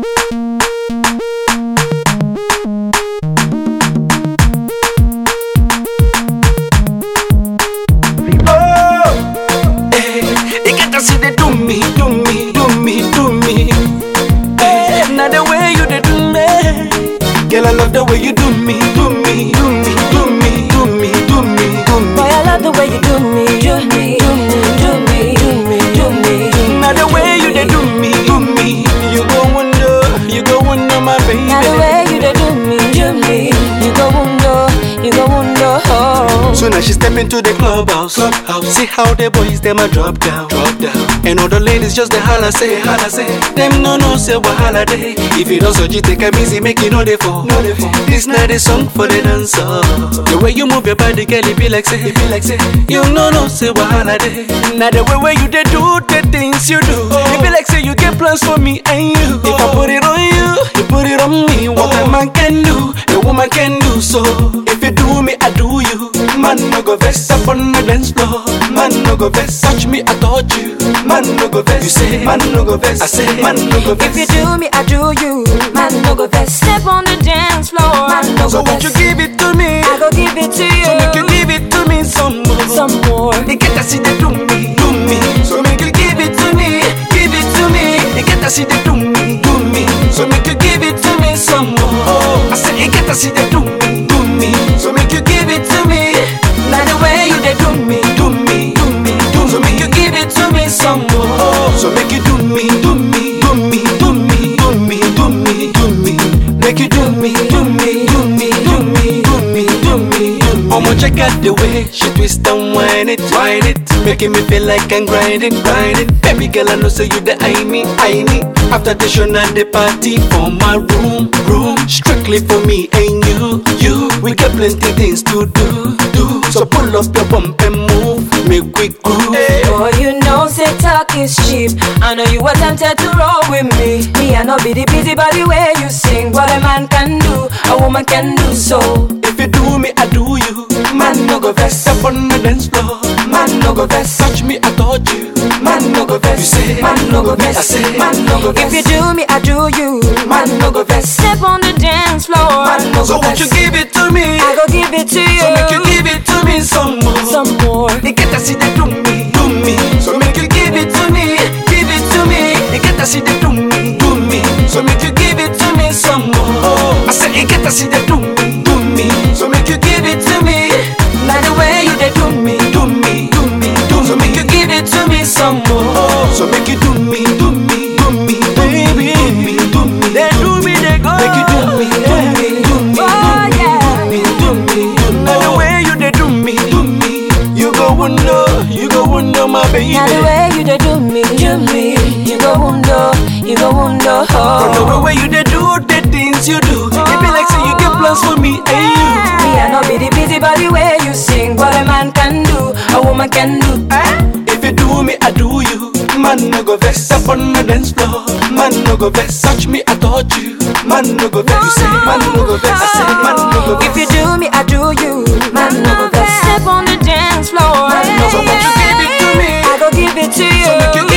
See they do me. Now the way you they do me, girl, I love the way you do me. Boy, I love the way you do me. Now the way you they do me, you go wonder, my baby. Now the way you they do me, you go wonder. Oh. So now she step into the clubhouse. See how the boys them a drop down. And all the ladies just the holla say. Them no say wahala day. If you don't so you take a easy, make it no dey fall. This not a song for the dancer. The way you move your body, girl, it be like say. You no say wahala day. Now the way you they do the things you do, it be like say you get plans for me and you. If I put it on you, you put it on me. What a man can do, a woman can do. So if you do me, I do you. Man no go vex up on the dance floor. Man no go vex, touch me, I touch you. Man no go vex, you say. Man no go vex, I say. Man no go vex. If you do me, I do you. Man no go vex. Step on the dance floor. Man no go so won't you give it to me? I go give it to you. So make you give it to me some more. They get to see they do me. So make you give it to me. They get to see they do me. So make you give it to me some more. I said you get to see they do me. So make you give it to me. Now the way you they do me. So make you give it to me some more. So make you do me. Make you do me. I'ma check out the way she twist and whine it. Making me feel like I'm grinding. Baby girl, I know say you the I me. After the show and the party for my room. Strictly for me and you. We got plenty things to do. So pull up your bump and move. Make we groove. Boy, you know say talk is cheap. I know you were tempted to roll with me. Me, I know be the busy body way you sing. What a man can do, a woman can do. So if you do me, I do you. Man no go vex up on the dance floor. Man no go vex, touch me, I touch you. Man no go vex, you say. Man no go vex, I say. Man no go vex. If you do me, I do you. Man no go vex. Step on the dance floor. Man no go vex. So won't you give it to me? I go give it to you. So make you give it to me some more. They get to see they do me. So make you give it to me. They get to see they do me. So make you give it to me some more. I said they get to see they do me. So make you give it to me. Now the way you they do me. So make you give it to me some more. So make you do me. Baby, they do me, they go. Make you do me. Oh yeah. Now the way you they do me. You go wonder, my baby. Now the way you they do me. You go wonder. From the way you they do the things you do, it be like say you get plans for me and you. Me, I know be the busy body way you sing. What a man can do, a woman can do. If you do me, I do you. Man no go vex up on the dance floor. Man no go vex, touch me, I touch you. Man no go vex, you say. Man no go vex, I say. Man no go vex. If you do me, I do you. Man no go vex. Step on the dance floor. So won't you give it to me? I go give it to you. So make you